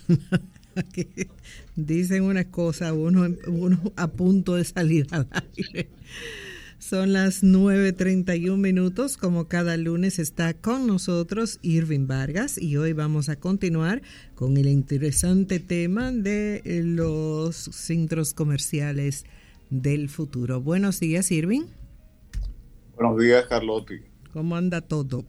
Aquí dicen unas cosas, uno a punto de salir al aire. Son las 9:31, como cada lunes está con nosotros Irving Vargas y hoy vamos a continuar con el interesante tema de los centros comerciales del futuro. Buenos días, Irving. Buenos días, Carlotti. ¿Cómo anda todo?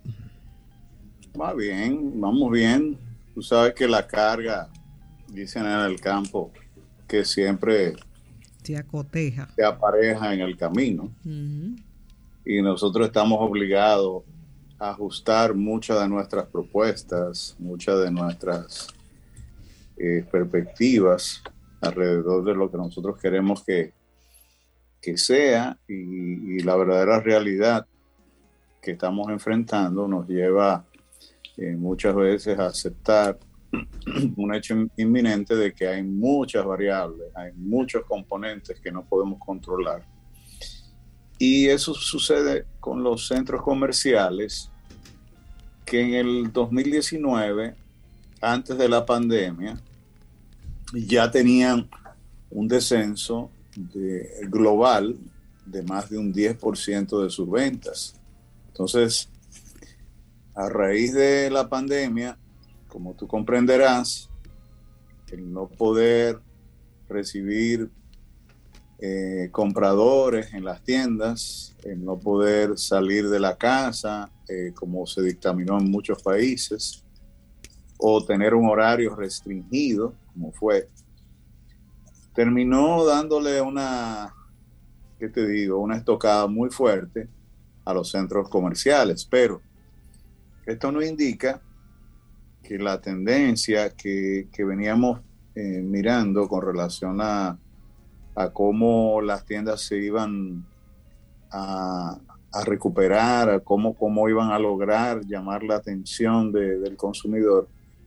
Va bien, vamos bien. Tú sabes que la carga, dicen en el campo, que siempre Se acoteja. se apareja en el camino. Uh-huh. Y nosotros estamos obligados a ajustar muchas de nuestras propuestas, muchas de nuestras perspectivas alrededor de lo que nosotros queremos que sea, y la verdadera realidad que estamos enfrentando nos lleva muchas veces a aceptar un hecho inminente de que hay muchas variables, hay muchos componentes que no podemos controlar. Y eso sucede con los centros comerciales que en el 2019, antes de la pandemia, ya tenían un descenso global de más de un 10% de sus ventas. Entonces, a raíz de la pandemia, como tú comprenderás, el no poder recibir compradores en las tiendas, el no poder salir de la casa, como se dictaminó en muchos países, o tener un horario restringido, como fue, terminó dándole una estocada muy fuerte a los centros comerciales. Pero esto no indica que la tendencia que veníamos mirando con relación a cómo las tiendas se iban a recuperar, a cómo iban a lograr llamar la atención del consumidor,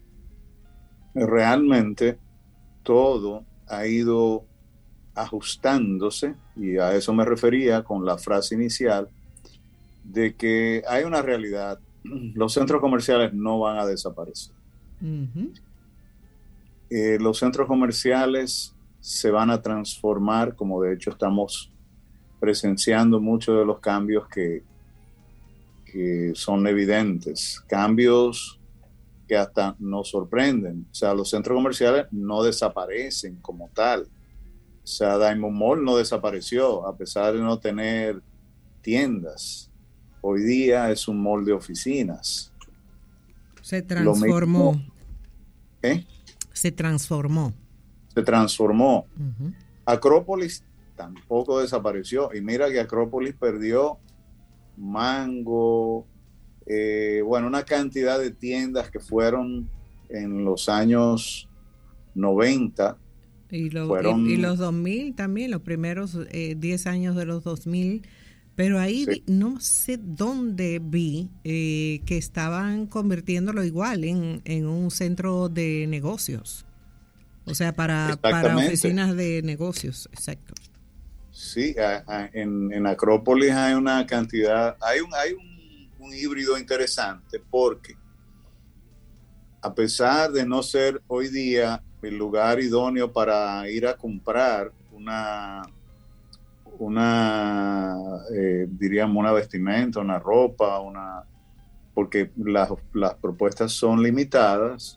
realmente todo ha ido ajustándose, y a eso me refería con la frase inicial, de que hay una realidad. Los centros comerciales no van a desaparecer. Uh-huh. Los centros comerciales se van a transformar, como de hecho estamos presenciando muchos de los cambios que son evidentes, cambios que hasta nos sorprenden. O sea, los centros comerciales no desaparecen como tal. O sea, Diamond Mall no desapareció a pesar de no tener tiendas. Hoy día es un mall de oficinas. Se transformó. Se transformó. Uh-huh. Acrópolis tampoco desapareció. Y mira que Acrópolis perdió Mango, una cantidad de tiendas que fueron en los años 90. Y los 2000 también, los primeros 10 años de los 2000. Pero ahí sí, no sé dónde vi que estaban convirtiéndolo igual en un centro de negocios. O sea, para oficinas de negocios, exacto. Sí, en Acrópolis hay una cantidad, hay un híbrido interesante, porque a pesar de no ser hoy día el lugar idóneo para ir a comprar diríamos una vestimenta, una ropa, porque las propuestas son limitadas,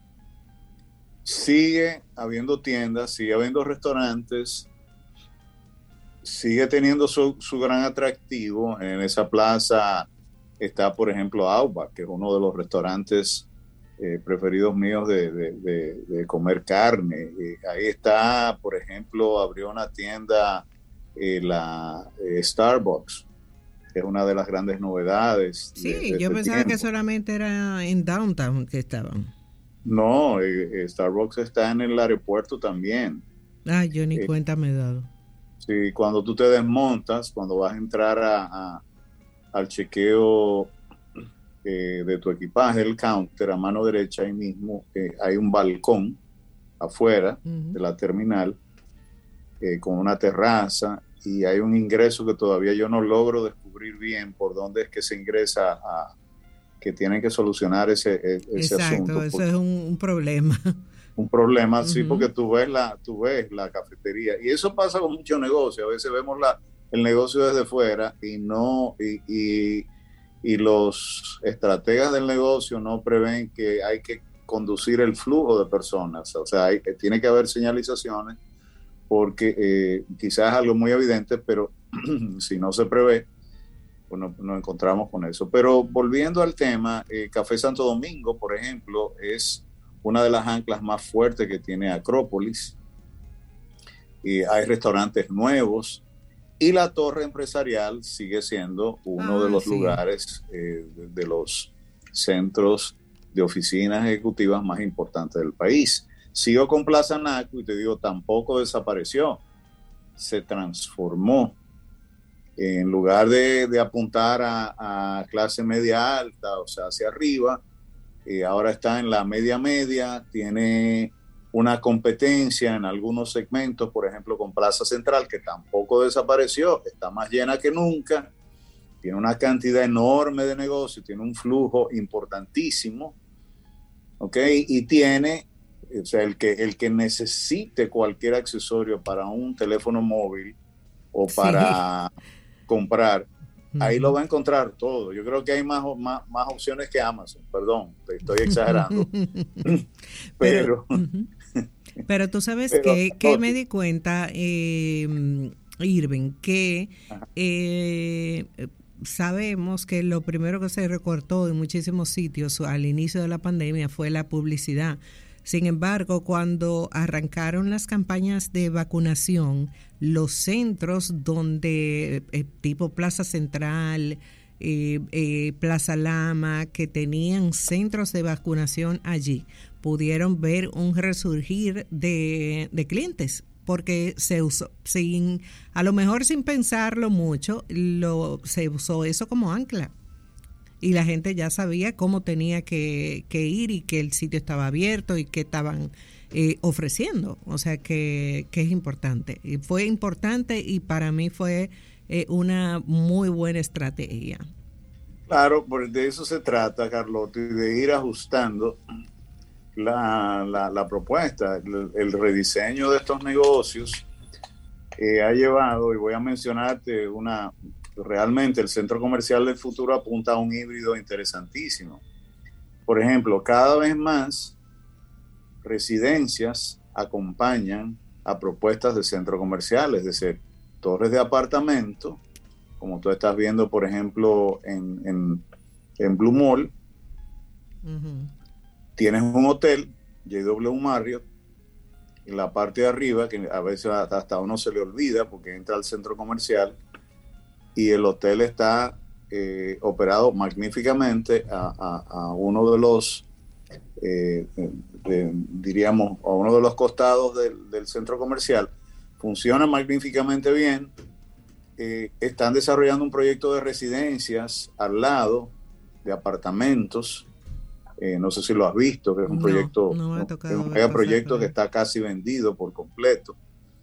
sigue habiendo tiendas, sigue habiendo restaurantes, sigue teniendo su gran atractivo. En esa plaza está, por ejemplo, Outback, que es uno de los restaurantes preferidos míos de comer carne. Ahí está, por ejemplo, abrió una tienda la Starbucks, que es una de las grandes novedades. Sí, yo pensaba que solamente era en Downtown que estaban. No, Starbucks está en el aeropuerto también. Ah, yo ni cuenta me he dado. Sí, cuando tú te desmontas, cuando vas a entrar al chequeo de tu equipaje, el counter, a mano derecha, ahí mismo hay un balcón afuera de la terminal, con una terraza, y hay un ingreso que todavía yo no logro descubrir bien por dónde es que se ingresa, que tienen que solucionar ese Exacto, asunto. Eso es un problema. un problema, sí, porque tú ves la cafetería. Y eso pasa con muchos negocios. A veces vemos el negocio desde fuera y los estrategas del negocio no prevén que hay que conducir el flujo de personas. O sea, tiene que haber señalizaciones porque quizás es algo muy evidente, pero si no se prevé, pues nos encontramos con eso. Pero volviendo al tema, Café Santo Domingo, por ejemplo, es una de las anclas más fuertes que tiene Acrópolis. Y hay restaurantes nuevos y la torre empresarial sigue siendo uno de los lugares, de los centros de oficinas ejecutivas más importantes del país. Sigo con Plaza Naco y te digo, tampoco desapareció, se transformó. En lugar de apuntar a clase media alta, o sea, hacia arriba, ahora está en la media, tiene una competencia en algunos segmentos, por ejemplo con Plaza Central, que tampoco desapareció, está más llena que nunca, tiene una cantidad enorme de negocios, tiene un flujo importantísimo, ¿ok? Y tiene, o sea, el que necesite cualquier accesorio para un teléfono móvil o para comprar, ahí lo va a encontrar todo. Yo creo que hay más opciones que Amazon, perdón, te estoy exagerando. pero tú sabes que me di cuenta, Irving, que sabemos que lo primero que se recortó en muchísimos sitios al inicio de la pandemia fue la publicidad. Sin embargo, cuando arrancaron las campañas de vacunación, los centros donde, tipo Plaza Central, Plaza Lama, que tenían centros de vacunación allí, pudieron ver un resurgir de clientes, porque se usó, a lo mejor sin pensarlo mucho, se usó eso como ancla. Y la gente ya sabía cómo tenía que ir y que el sitio estaba abierto y que estaban ofreciendo. O sea que es importante. Y fue importante y para mí fue una muy buena estrategia. Claro, pues de eso se trata, Carlota, y de ir ajustando la propuesta. El rediseño de estos negocios ha llevado, y voy a mencionarte realmente el centro comercial del futuro apunta a un híbrido interesantísimo. Por ejemplo, cada vez más residencias acompañan a propuestas de centro comercial, es decir, torres de apartamento, como tú estás viendo, por ejemplo, en Blue Mall. Tienes un hotel, JW Marriott, en la parte de arriba, que a veces hasta a uno se le olvida porque entra al centro comercial, y el hotel está operado magníficamente a uno de los, diríamos, a uno de los costados del centro comercial. Funciona magníficamente bien. Están desarrollando un proyecto de residencias al lado, de apartamentos. No sé si lo has visto, que es un proyecto, es un megaproyecto que está casi vendido por completo.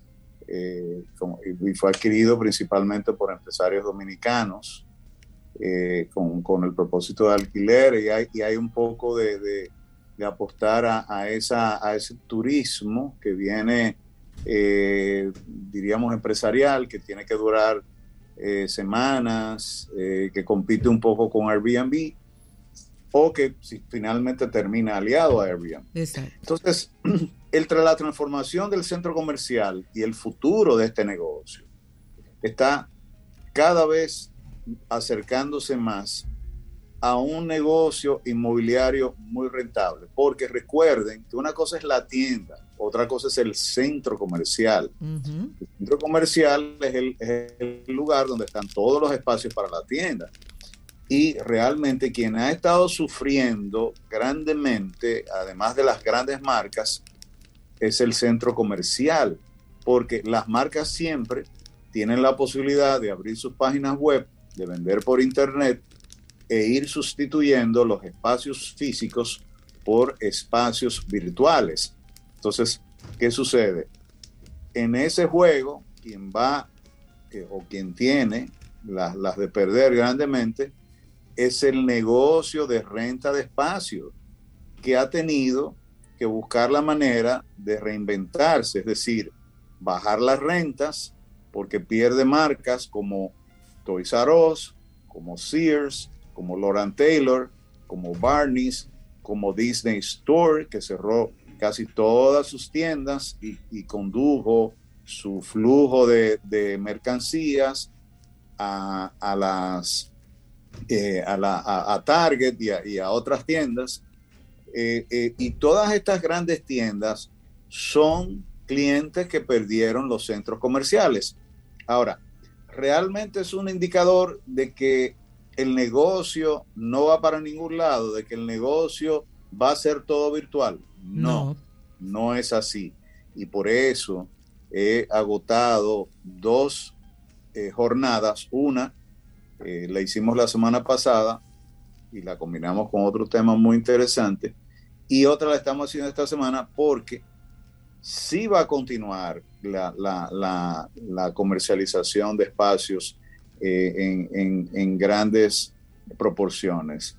Y fue adquirido principalmente por empresarios dominicanos con el propósito de alquiler, y hay un poco de apostar a ese turismo que viene, diríamos, empresarial, que tiene que durar semanas, que compite un poco con Airbnb, o que finalmente termina aliado a Airbnb. Exacto. Entonces, la transformación del centro comercial y el futuro de este negocio está cada vez acercándose más a un negocio inmobiliario muy rentable, porque recuerden que una cosa es la tienda, otra cosa es el centro comercial. El centro comercial es el lugar donde están todos los espacios para la tienda. Y realmente quien ha estado sufriendo grandemente, además de las grandes marcas, es el centro comercial, porque las marcas siempre tienen la posibilidad de abrir sus páginas web, de vender por internet e ir sustituyendo los espacios físicos por espacios virtuales. Entonces, ¿qué sucede? En ese juego, quien va o quien tiene las de perder grandemente es el negocio de renta de espacios, que ha tenido que buscar la manera de reinventarse, es decir, bajar las rentas, porque pierde marcas como Toys R Us, como Sears, como Lord & Taylor, como Barney's, como Disney Store, que cerró casi todas sus tiendas y condujo su flujo de mercancías a Target y a otras tiendas. Y todas estas grandes tiendas son clientes que perdieron los centros comerciales. Ahora, realmente es un indicador de que el negocio no va para ningún lado, de que el negocio va a ser todo virtual. No es así. Y por eso he agotado 2 jornadas. Una la hicimos la semana pasada y la combinamos con otro tema muy interesante, y otra la estamos haciendo esta semana porque sí va a continuar la comercialización de espacios en grandes proporciones.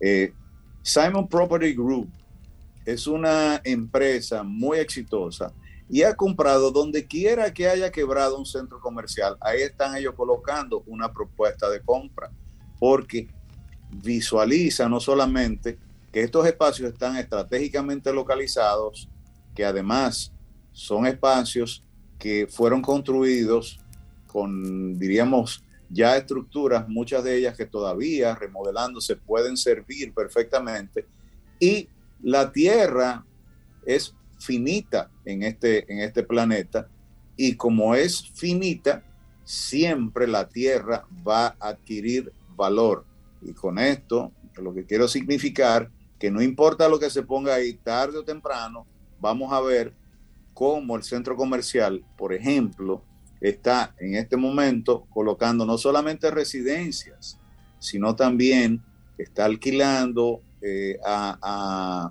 Simon Property Group es una empresa muy exitosa y ha comprado donde quiera que haya quebrado un centro comercial. Ahí están ellos colocando una propuesta de compra, porque visualiza no solamente que estos espacios están estratégicamente localizados, que además son espacios que fueron construidos con, diríamos, ya estructuras, muchas de ellas que todavía remodelándose pueden servir perfectamente, y la tierra es finita en este planeta, y como es finita, siempre la tierra va a adquirir valor. Y con esto, lo que quiero significar, que no importa lo que se ponga ahí, tarde o temprano, vamos a ver cómo el centro comercial, por ejemplo, está en este momento colocando no solamente residencias, sino también está alquilando a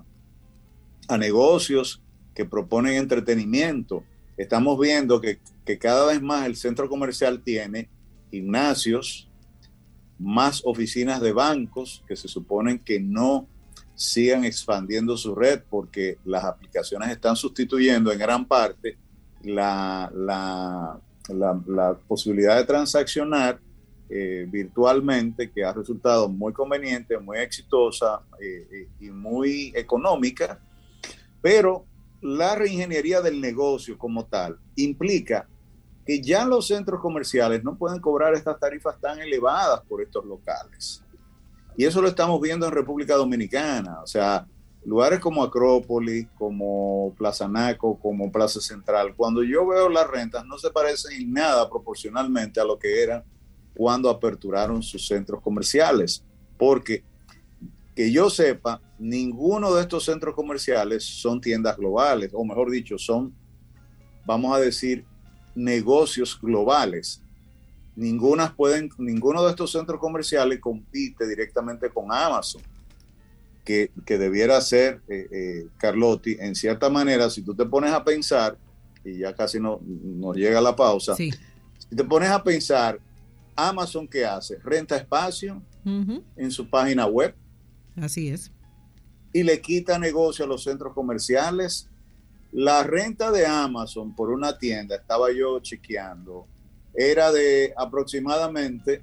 negocios que proponen entretenimiento. Estamos viendo que cada vez más el centro comercial tiene gimnasios, más oficinas de bancos que se suponen que no sigan expandiendo su red porque las aplicaciones están sustituyendo en gran parte la posibilidad de transaccionar virtualmente, que ha resultado muy conveniente, muy exitosa y muy económica. Pero la reingeniería del negocio como tal implica que ya los centros comerciales no pueden cobrar estas tarifas tan elevadas por estos locales. Y eso lo estamos viendo en República Dominicana. O sea, lugares como Acrópolis, como Plaza Naco, como Plaza Central, cuando yo veo las rentas no se parecen en nada proporcionalmente a lo que eran cuando aperturaron sus centros comerciales. Porque, que yo sepa, ninguno de estos centros comerciales son tiendas globales, o mejor dicho, son, vamos a decir, negocios globales. Ninguno de estos centros comerciales compite directamente con Amazon, que debiera ser, Carlotti, en cierta manera, si tú te pones a pensar, y ya casi nos llega la pausa, sí. Si te pones a pensar, Amazon, ¿qué hace? Renta espacio en su página web. Así es. Y le quita negocio a los centros comerciales. La renta de Amazon por una tienda, estaba yo chequeando, era de aproximadamente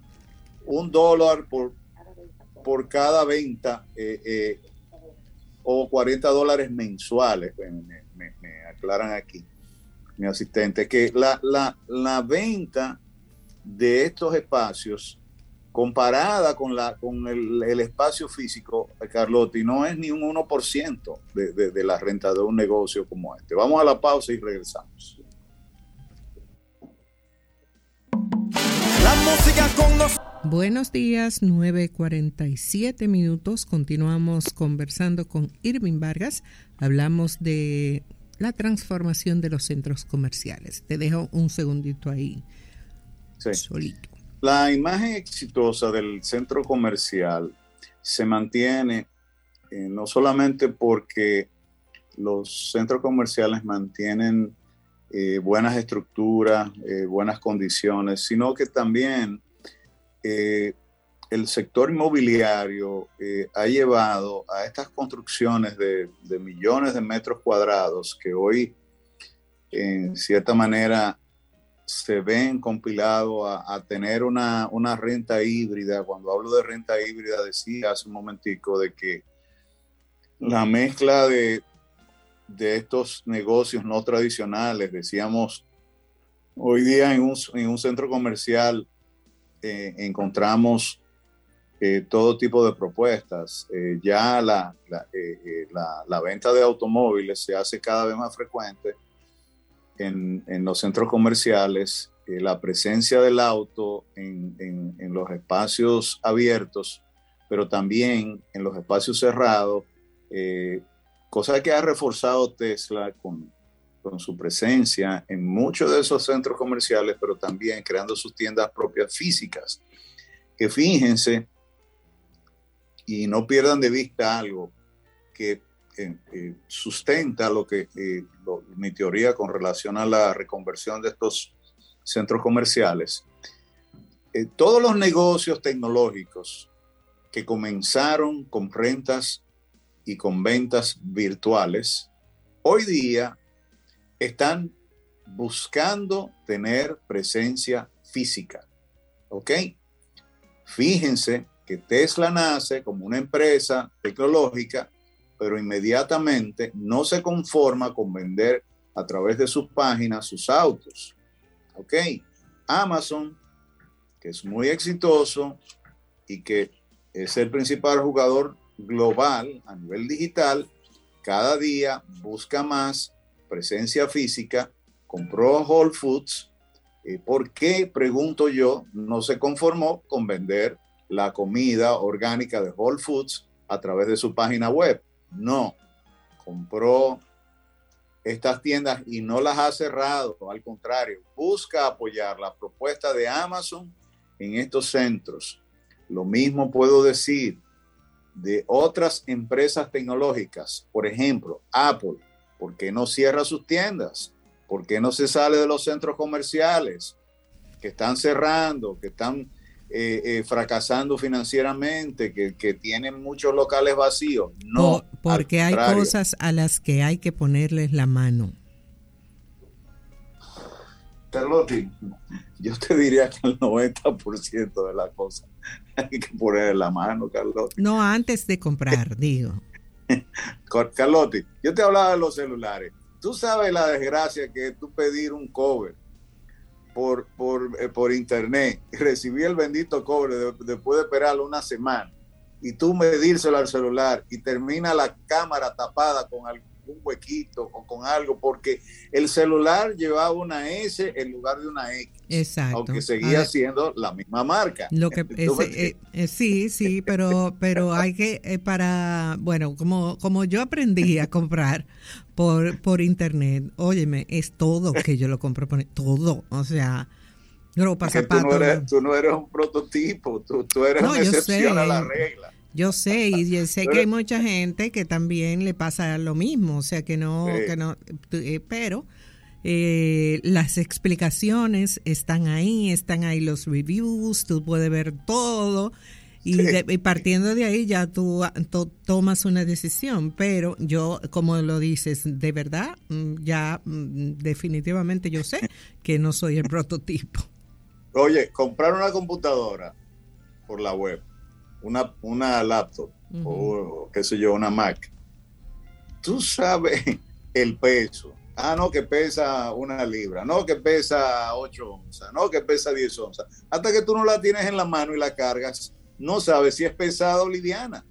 $1 por cada venta, o $40 mensuales. Me aclaran aquí mi asistente que la venta de estos espacios comparada con el espacio físico, Carlotti, no es ni un 1% de la renta de un negocio como este. Vamos a la pausa y regresamos. La música con los... Buenos días, 9:47. Continuamos conversando con Irving Vargas. Hablamos de la transformación de los centros comerciales. Te dejo un segundito ahí, sí, solito. La imagen exitosa del centro comercial se mantiene no solamente porque los centros comerciales mantienen buenas estructuras, buenas condiciones, sino que también el sector inmobiliario ha llevado a estas construcciones de millones de metros cuadrados que hoy, en cierta manera, se ven compilados a tener una renta híbrida. Cuando hablo de renta híbrida, decía hace un momentico de que la mezcla de estos negocios no tradicionales, decíamos, hoy día en un centro comercial encontramos todo tipo de propuestas. Ya la venta de automóviles se hace cada vez más frecuente en los centros comerciales. La presencia del auto en los espacios abiertos, pero también en los espacios cerrados, cosa que ha reforzado Tesla con su presencia en muchos de esos centros comerciales, pero también creando sus tiendas propias físicas. Que fíjense y no pierdan de vista algo que sustenta mi teoría con relación a la reconversión de estos centros comerciales. Todos los negocios tecnológicos que comenzaron con rentas y con ventas virtuales, hoy día están buscando tener presencia física. ¿Ok? Fíjense que Tesla nace como una empresa tecnológica, pero inmediatamente no se conforma con vender a través de sus páginas sus autos. ¿Ok? Amazon, que es muy exitoso y que es el principal jugador global a nivel digital, cada día busca más presencia física. Compró Whole Foods. ¿Por qué, pregunto yo, no se conformó con vender la comida orgánica de Whole Foods a través de su página web? No, compró estas tiendas y no las ha cerrado. Al contrario, busca apoyar la propuesta de Amazon en estos centros. Lo mismo puedo decir de otras empresas tecnológicas. Por ejemplo, Apple. ¿Por qué no cierra sus tiendas? ¿Por qué no se sale de los centros comerciales que están cerrando, que están fracasando financieramente, que tienen muchos locales vacíos? No, porque hay cosas a las que hay que ponerles la mano. Carlotti, yo te diría que el 90% de las cosas hay que ponerle la mano, Carlotti. No, antes de comprar, digo. Carlotti, yo te hablaba de los celulares. Tú sabes la desgracia que es tú pedir un cover por internet y recibir el bendito cover después de esperarlo una semana y tú medírselo al celular y termina la cámara tapada con algún huequito o con algo porque el celular llevaba una S en lugar de una X. Exacto. Aunque seguía siendo la misma marca. Lo que sí, pero hay que bueno, como yo aprendí a comprar por internet, óyeme, es todo que yo lo compro por todo, o sea, ropa, zapatos. Tú no eres un prototipo, tú eres una excepción a la regla. Yo sé, y yo sé que hay mucha gente que también le pasa lo mismo, o sea que no, pero las explicaciones están ahí los reviews, tú puedes ver todo y partiendo de ahí ya tú tomas una decisión, pero yo, como lo dices, de verdad, ya definitivamente yo sé que no soy el prototipo. Oye, comprar una computadora por la web, una laptop, o qué sé yo, una Mac, tú sabes el peso. No, que pesa 1 libra, no, que pesa 8 onzas, no, que pesa 10 onzas. Hasta que tú no la tienes en la mano y la cargas, no sabes si es pesada o liviana.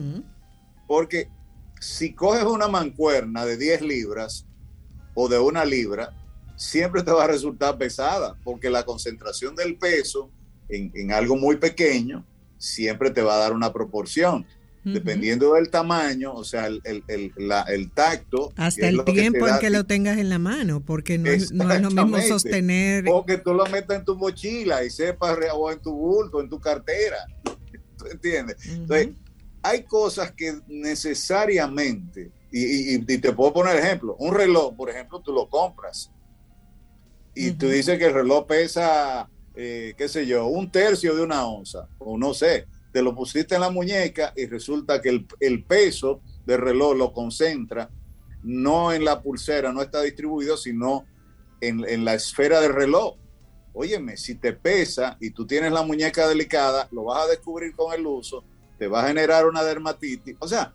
Porque si coges una mancuerna de 10 libras o de 1 libra, siempre te va a resultar pesada, porque la concentración del peso en algo muy pequeño siempre te va a dar una proporción. Dependiendo del tamaño, o sea, el tacto. Hasta el tiempo en que lo tengas en la mano, porque no es lo mismo sostener. O que tú lo metas en tu mochila y sepas, o en tu bulto, en tu cartera. ¿Tú entiendes? Entonces, hay cosas que necesariamente, y te puedo poner ejemplo, un reloj, por ejemplo, tú lo compras y tú dices que el reloj pesa qué sé yo, un tercio de una onza, o no sé, te lo pusiste en la muñeca y resulta que el peso del reloj lo concentra, no en la pulsera, no está distribuido, sino en la esfera del reloj. Óyeme, si te pesa y tú tienes la muñeca delicada, lo vas a descubrir con el uso, te va a generar una dermatitis. O sea,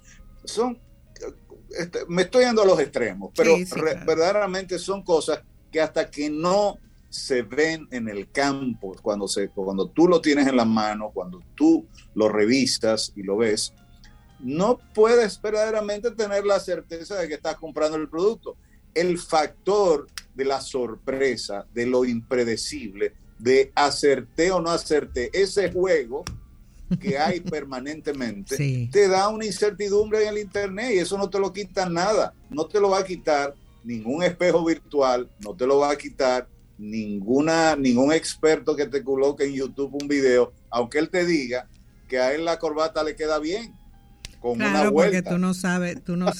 me estoy yendo a los extremos, pero sí, claro, verdaderamente son cosas que hasta que no se ven en el campo, cuando tú lo tienes en la mano, cuando tú lo revisas y lo ves, no puedes verdaderamente tener la certeza de que estás comprando el producto. El factor de la sorpresa, de lo impredecible, de acerté o no acerté, ese juego que hay permanentemente, sí, te da una incertidumbre en el internet y eso no te lo quita nada. No te lo va a quitar ningún espejo virtual, no te lo va a quitar ningún experto que te coloque en YouTube un video, aunque él te diga que a él la corbata le queda bien. Claro, porque tú no sabes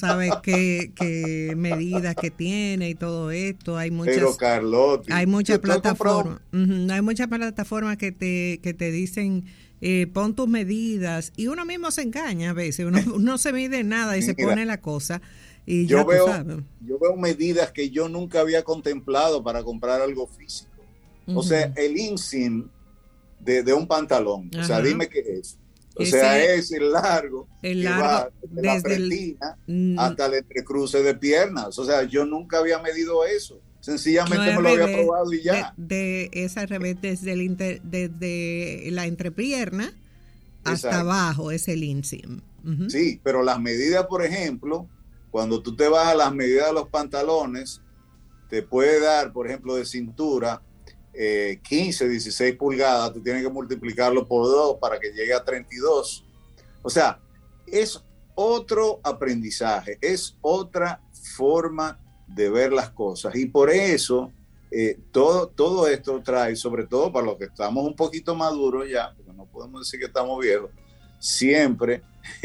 qué medidas que tiene y todo esto. Hay muchas, pero Carlotti, hay muchas plataformas, hay muchas plataformas que te dicen pon tus medidas y uno mismo se engaña a veces. Uno no se mide nada y se pone la cosa. Y yo veo medidas que yo nunca había contemplado para comprar algo físico. O sea, el inseam de un pantalón. O sea, dime qué es. O sea, es el largo que va desde la pretina hasta el entrecruce de piernas. O sea, yo nunca había medido eso. Sencillamente me lo había probado y ya. Es al revés, desde la entrepierna hasta abajo es el inseam. Sí, pero las medidas, por ejemplo, cuando tú te vas a las medidas de los pantalones, te puede dar, por ejemplo, de cintura, 15, 16 pulgadas, tú tienes que multiplicarlo por 2 para que llegue a 32. O sea, es otro aprendizaje, es otra forma de ver las cosas. Y por eso todo esto trae, sobre todo para los que estamos un poquito maduros ya, porque no podemos decir que estamos viejos, siempre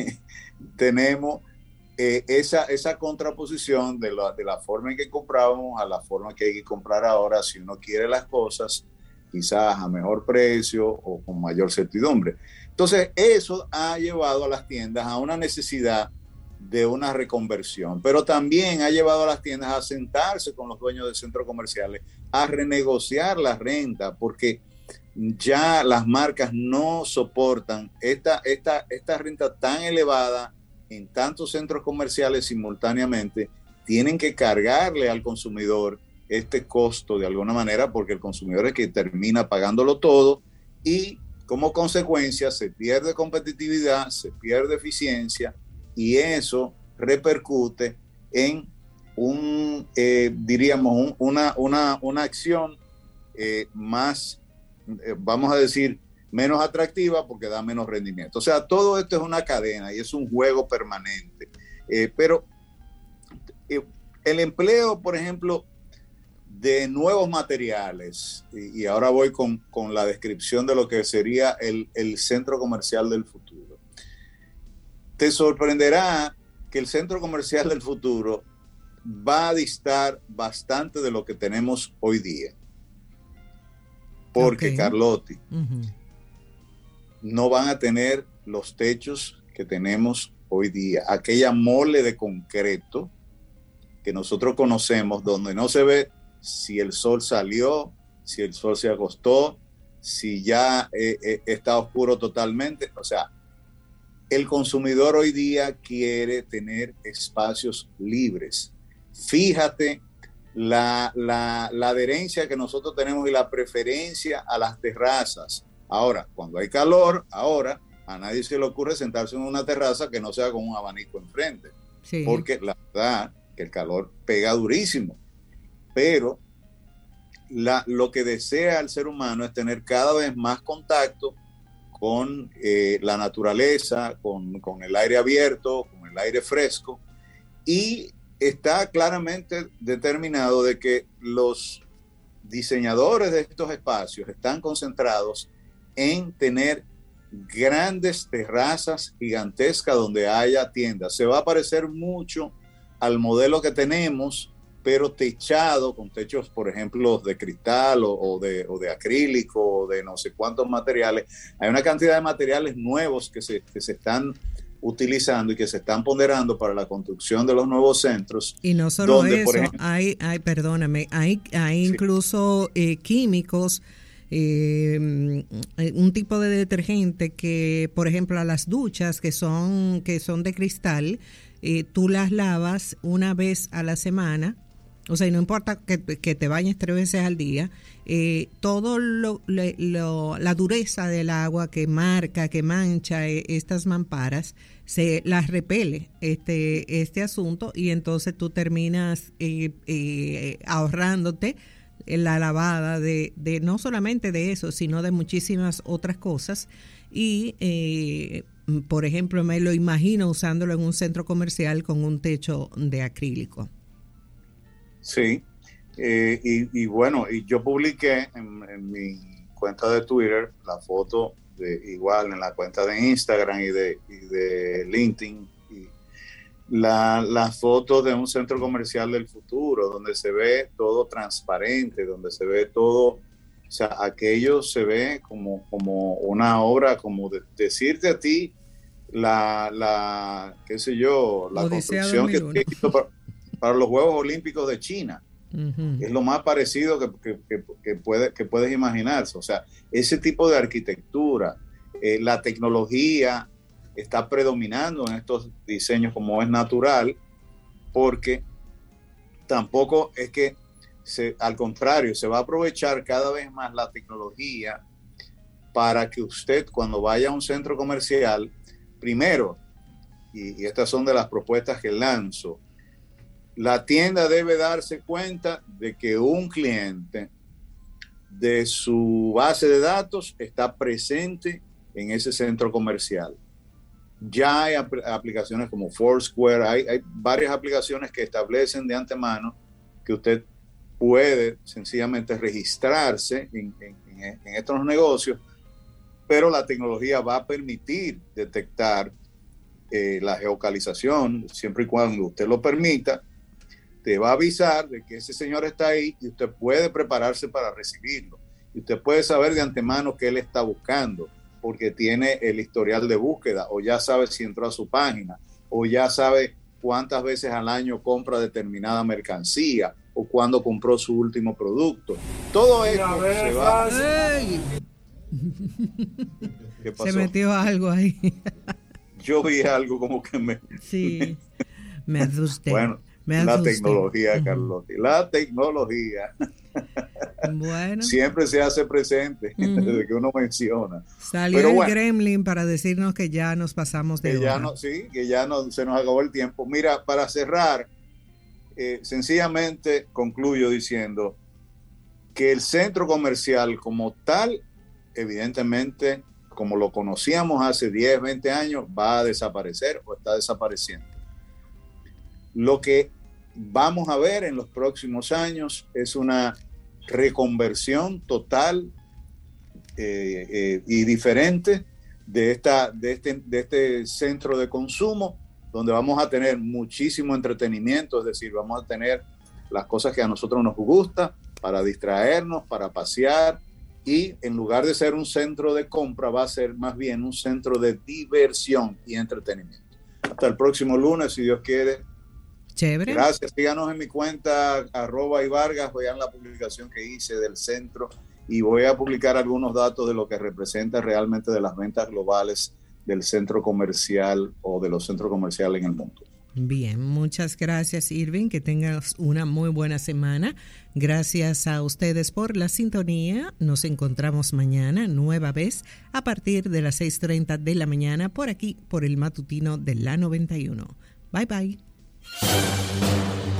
tenemos esa contraposición de la forma en que comprábamos a la forma que hay que comprar ahora si uno quiere las cosas quizás a mejor precio o con mayor certidumbre. Entonces eso ha llevado a las tiendas a una necesidad de una reconversión, pero también ha llevado a las tiendas a sentarse con los dueños de centros comerciales, a renegociar la renta, porque ya las marcas no soportan esta renta tan elevada en tantos centros comerciales simultáneamente. Tienen que cargarle al consumidor este costo de alguna manera, porque el consumidor es que termina pagándolo todo y como consecuencia se pierde competitividad, se pierde eficiencia y eso repercute en diríamos una acción más, vamos a decir, menos atractiva porque da menos rendimiento. O sea, todo esto es una cadena y es un juego permanente. Pero el empleo, por ejemplo, de nuevos materiales, y ahora voy con la descripción de lo que sería el centro comercial del futuro. Te sorprenderá que el centro comercial del futuro va a distar bastante de lo que tenemos hoy día. Porque, Carlotti, no van a tener los techos que tenemos hoy día. Aquella mole de concreto que nosotros conocemos, donde no se ve si el sol salió, si el sol se acostó, si ya está oscuro totalmente. O sea, el consumidor hoy día quiere tener espacios libres. Fíjate la adherencia que nosotros tenemos y la preferencia a las terrazas. Ahora, cuando hay calor, ahora a nadie se le ocurre sentarse en una terraza que no sea con un abanico enfrente. Sí. Porque la verdad que el calor pega durísimo. Pero lo que desea el ser humano es tener cada vez más contacto con la naturaleza, con el aire abierto, con el aire fresco. Y está claramente determinado de que los diseñadores de estos espacios están concentrados en tener grandes terrazas gigantescas donde haya tiendas. Se va a parecer mucho al modelo que tenemos pero techado con techos, por ejemplo, de cristal o de acrílico o de no sé cuántos materiales. Hay una cantidad de materiales nuevos que se están utilizando y que se están ponderando para la construcción de los nuevos centros. Y no solo donde, eso, por ejemplo, perdóname, hay sí, incluso químicos, un tipo de detergente que, por ejemplo, a las duchas que son de cristal, tú las lavas una vez a la semana. O sea, y no importa que te bañes 3 veces al día, todo la dureza del agua que marca, que mancha estas mamparas, se las repele este asunto, y entonces tú terminas ahorrándote la lavada de no solamente de eso, sino de muchísimas otras cosas. Y por ejemplo, me lo imagino usándolo en un centro comercial con un techo de acrílico. Sí, y bueno, y yo publiqué en mi cuenta de Twitter la foto, igual en la cuenta de Instagram y de LinkedIn, y la foto de un centro comercial del futuro, donde se ve todo transparente, donde se ve todo, o sea, aquello se ve como una obra, como decirte a ti qué sé yo, la Odisea construcción 2001. que se hizo para los Juegos Olímpicos de China. Uh-huh. Es lo más parecido que puedes imaginarse. O sea, ese tipo de arquitectura, la tecnología está predominando en estos diseños como es natural, porque tampoco es que, al contrario, se va a aprovechar cada vez más la tecnología para que usted, cuando vaya a un centro comercial, primero, y estas son de las propuestas que lanzo, la tienda debe darse cuenta de que un cliente de su base de datos está presente en ese centro comercial. Ya hay aplicaciones como Foursquare, hay varias aplicaciones que establecen de antemano que usted puede sencillamente registrarse en estos negocios, pero la tecnología va a permitir detectar la geocalización, siempre y cuando usted lo permita. Te va a avisar de que ese señor está ahí y usted puede prepararse para recibirlo. Y usted puede saber de antemano qué él está buscando, porque tiene el historial de búsqueda, o ya sabe si entró a su página, o ya sabe cuántas veces al año compra determinada mercancía, o cuándo compró su último producto. Todo esto se va... ¿Qué pasó? Se metió algo ahí. Yo vi algo como que me... Sí, me asusté. Bueno, la tecnología, Carlotti, la tecnología. Bueno. Siempre se hace presente desde que uno menciona. Salió el gremlin para decirnos que ya nos pasamos de hora. Que ya se nos acabó el tiempo. Mira, para cerrar, sencillamente concluyo diciendo que el centro comercial como tal, evidentemente, como lo conocíamos hace 10, 20 años, va a desaparecer o está desapareciendo. Lo que vamos a ver en los próximos años es una reconversión total y diferente de este centro de consumo, donde vamos a tener muchísimo entretenimiento, es decir, vamos a tener las cosas que a nosotros nos gusta para distraernos, para pasear, y en lugar de ser un centro de compra va a ser más bien un centro de diversión y entretenimiento. Hasta el próximo lunes, si Dios quiere. Chévere. Gracias. Síganos en mi cuenta @ivargas. Vean la publicación que hice del centro y voy a publicar algunos datos de lo que representa realmente de las ventas globales del centro comercial o de los centros comerciales en el mundo. Bien, muchas gracias, Irving, que tengas una muy buena semana. Gracias a ustedes por la sintonía. Nos encontramos mañana nueva vez a partir de las 6:30 de la mañana por aquí, por el matutino de la 91. Bye bye.